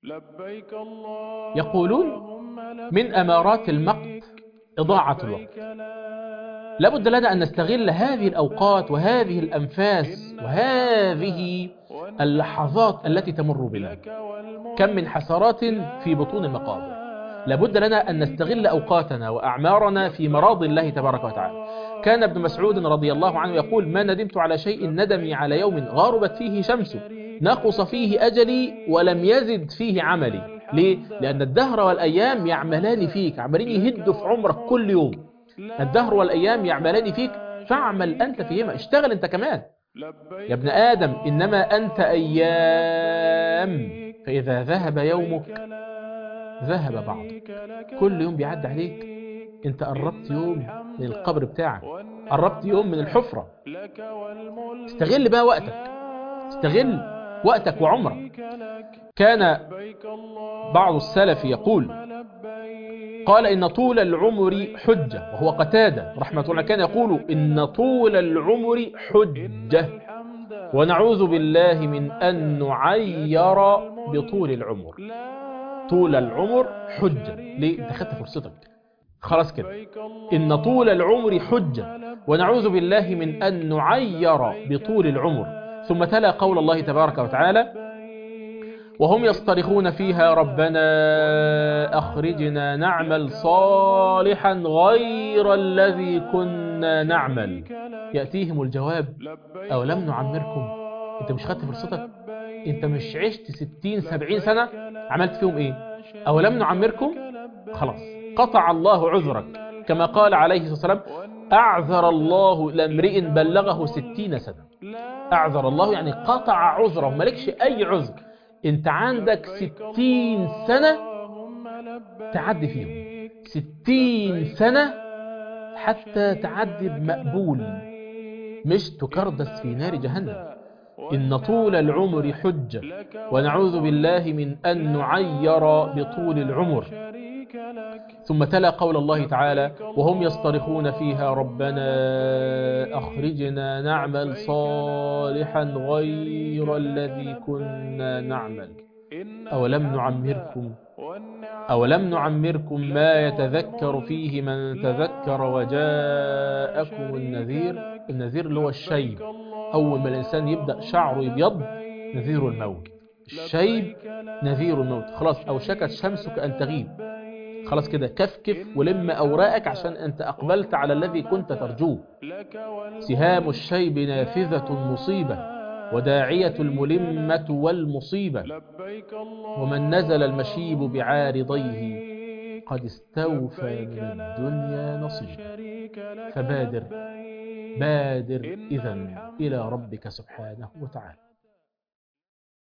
يقولون من أمارات المقت إضاعة الوقت. لابد لنا أن نستغل هذه الأوقات وهذه الأنفاس وهذه اللحظات التي تمر بنا. كم من حسرات في بطون المقابر. لابد لنا أن نستغل أوقاتنا وأعمارنا في مراضي الله تبارك وتعالى. كان ابن مسعود رضي الله عنه يقول: ما ندمت على شيء ندمي على يوم غاربت فيه شمسه نقص فيه أجلي ولم يزد فيه عملي. ليه؟ لأن الدهر والأيام يعملان فيك، عمالين يهدوا في عمرك كل يوم. الدهر والأيام يعملان فيك، فاعمل أنت فيهما، اشتغل أنت كمان. يا ابن آدم إنما أنت أيام، فإذا ذهب يومك ذهب بعضك. كل يوم بيعد عليك أنت قربت يوم من القبر بتاعك، قربت يوم من الحفرة. استغل بقى وقتك، استغل وقتك وعمرك. كان بعض السلف يقول، قال: إن طول العمر حجة. وهو قتادة رحمة الله كان يقول: إن طول العمر حجة ونعوذ بالله من أن نعير بطول العمر. طول العمر حجة. ليه؟ انت خدت فرصتك خلاص كده. إن طول العمر حجة ونعوذ بالله من أن نعير بطول العمر. ثم تلا قول الله تبارك وتعالى: وهم يصطرخون فيها ربنا أخرجنا نعمل صالحا غير الذي كنا نعمل. يأتيهم الجواب: أولم نعمركم؟ أنت مش خدت فرصتك؟ أنت مش عشت 60-70 سنة عملت فيهم إيه؟ أولم نعمركم؟ خلاص قطع الله عذرك، كما قال عليه الصلاة والسلام: أعذر الله لامرئ بلغه 60 سنة. أعذر الله يعني قطع عذره، مالكش أي عذر. انت عندك 60 سنة تعدي فيهم، 60 سنة حتى تعدي بمقبول، مش تكردس في نار جهنم. إن طول العمر حجة ونعوذ بالله من أن نعير بطول العمر. ثم تلا قول الله تعالى: وهم يصطرخون فيها ربنا أخرجنا نعمل صالحا غير الذي كنا نعمل. أولم نعمركم ما يتذكر فيه من تذكر وجاءكم النذير. النذير اللي هو الشيب، أول ما الإنسان يبدأ شعره يبيض نذير الموت. الشيب نذير الموت. خلاص أوشكت شمسك أن تغيب، خلاص كده كفكف ولم أوراقك عشان أنت أقبلت على الذي كنت ترجوه. سهام الشيب نافذة مصيبة وداعية الملمة والمصيبة. ومن نزل المشيب بعارضيه قد استوفى من الدنيا نصيبا. فبادر إذن إلى ربك سبحانه وتعالى.